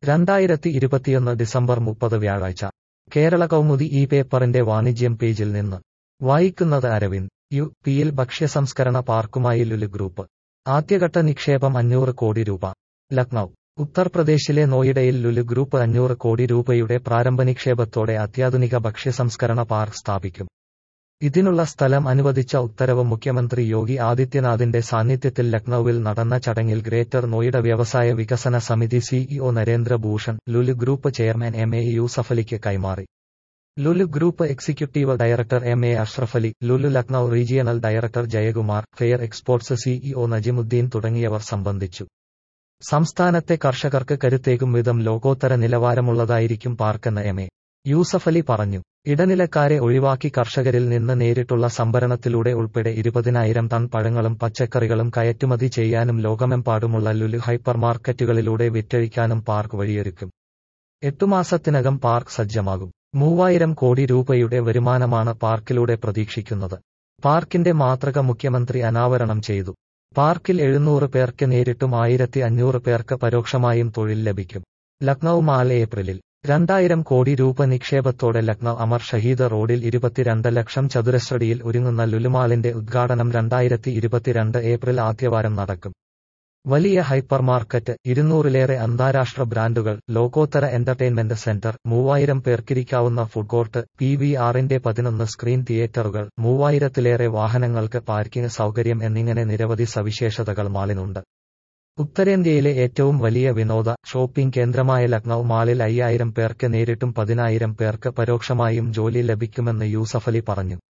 2021 December 30 വ്യാഴാഴ്ച കേരള കൗമുദി ഈ പേപ്പറിന്റെ വാണിജ്യം പേജിൽ നിന്ന് വായിക്കുന്നത് അരവിന്ദ്. യു.പിയിൽ ഭക്ഷ്യസംസ്കരണ പാർക്കുമായി ലുലു ഗ്രൂപ്പ്. ആദ്യഘട്ട നിക്ഷേപം 500 കോടി രൂപ. ലക്നൌ. ഉത്തർപ്രദേശിലെ നോയിഡയിൽ ലുലു ഗ്രൂപ്പ് 500 കോടി രൂപയുടെ പ്രാരംഭ നിക്ഷേപത്തോടെ അത്യാധുനിക ഭക്ഷ്യസംസ്കരണ പാർക്ക് സ്ഥാപിക്കും. ഇതിനുള്ള സ്ഥലം അനുവദിച്ച ഉത്തരവ് മുഖ്യമന്ത്രി യോഗി ആദിത്യനാഥിന്റെ സാന്നിധ്യത്തിൽ ലക്നൌവിൽ നടന്ന ചടങ്ങിൽ ഗ്രേറ്റർ നോയിഡ വ്യവസായ വികസന സമിതി CEO Narendra Bhushan, Lulu group chairman M A. യൂസഫലിക്ക് കൈമാറി. Lulu group executive director M A. Ashrafali, Lulu Lucknow regional director Jayakumar, fair exports CEO Najimuddin തുടങ്ങിയവർ സംബന്ധിച്ചു. സംസ്ഥാനത്തെ കർഷകർക്ക് കരുത്തേകും വിധം ലോകോത്തര നിലവാരമുള്ളതായിരിക്കും പാർക്കെന്ന് എം.എ. യൂസഫലി പറഞ്ഞു. ഇടനിലക്കാരെ ഒഴിവാക്കി കർഷകരിൽ നിന്ന് നേരിട്ടുള്ള സംഭരണത്തിലൂടെ ഉൾപ്പെടെ 20,000 ടൺ പഴങ്ങളും പച്ചക്കറികളും കയറ്റുമതി ചെയ്യാനും ലോകമെമ്പാടുമുള്ള ലുലു ഹൈപ്പർ മാർക്കറ്റുകളിലൂടെ വിറ്റഴിക്കാനും പാർക്ക് വഴിയൊരുക്കും. 8 മാസത്തിനകം പാർക്ക് സജ്ജമാകും. 3000 കോടി രൂപയുടെ വരുമാനമാണ് പാർക്കിലൂടെ പ്രതീക്ഷിക്കുന്നത്. പാർക്കിന്റെ മാതൃക മുഖ്യമന്ത്രി അനാവരണം ചെയ്തു. പാർക്കിൽ 700 പേർക്ക് നേരിട്ടും 1500 പേർക്ക് പരോക്ഷമായും തൊഴിൽ ലഭിക്കും. ലക്നൌ മാൽ ഏപ്രിലിൽ 2000 കോടി രൂപ നിക്ഷേപത്തോടെ ലക്നൌ അമർ ഷഹീദ് റോഡിൽ 22 ലക്ഷം ചതുരശ്രടിയിൽ ഒരുങ്ങുന്ന ലുലുമാളിന്റെ ഉദ്ഘാടനം 2022 ഏപ്രിൽ ആദ്യവാരം നടക്കും. വലിയ ഹൈപ്പർ മാർക്കറ്റ്, 200-ലേറെ അന്താരാഷ്ട്ര ബ്രാൻഡുകൾ, ലോകോത്തര എന്റർടൈൻമെന്റ് സെന്റർ, 3000 പേർക്കിരിക്കാവുന്ന ഫുഡ് കോർട്ട്, PVR-ന്റെ 11 സ്ക്രീൻ തിയേറ്ററുകൾ, 3000-ലേറെ വാഹനങ്ങൾക്ക് പാർക്കിംഗ് സൗകര്യം എന്നിങ്ങനെ നിരവധി സവിശേഷതകൾ മാളിനുണ്ട്. ഉത്തരേന്ത്യയിലെ ഏറ്റവും വലിയ വിനോദ, ഷോപ്പിംഗ് കേന്ദ്രമായ ലക്നൌ മാളിൽ 5000 പേർക്ക് നേരിട്ടും 10,000 പേർക്ക് പരോക്ഷമായും ജോലി ലഭിക്കുമെന്ന് യൂസഫലി പറഞ്ഞു.